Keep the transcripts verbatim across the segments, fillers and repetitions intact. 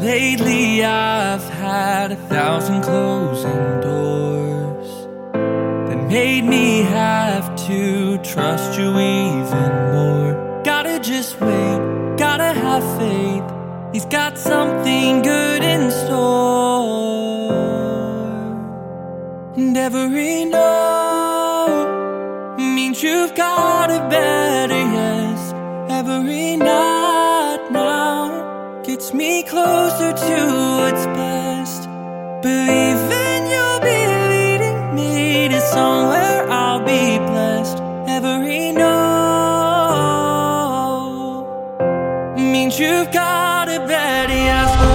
lately I've had a thousand closing doors that made me have to trust you even more. Gotta just wait, gotta have faith. He's got something good in store. And every no means you've got a better yes. Every night now gets me closer to what's best. Believing you'll be leading me to somewhere I'll be blessed. Every no means you've got a better yes. Oh,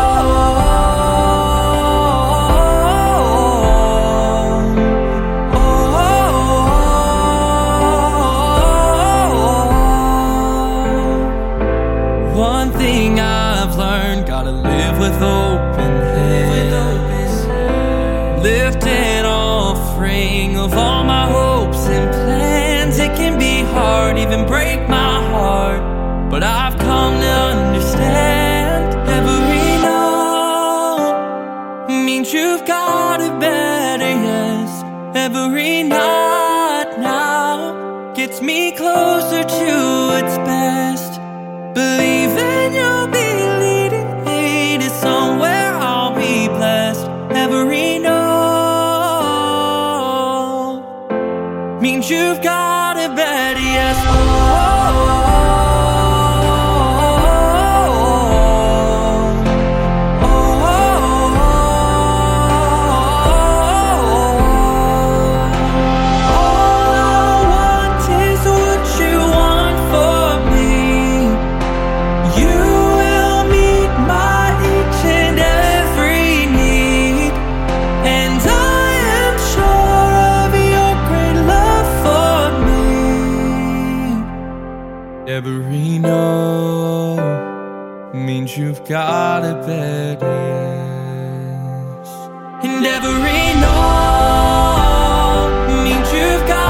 one thing I've learned, gotta live with open hands, lift an offering of all my hopes and plans. It can be hard, even break my heart, but I've come to understand. Every no means you've got a better yes. Every night now gets me closer to its best. Believing you'll be leading me to somewhere I'll be blessed. Every no means you've got a better yes. Oh, oh, oh, oh. All I want is what you want for me. You will meet my each and every need, and I am sure of your great love for me. Every no means you've got a better yes. And every no means you've got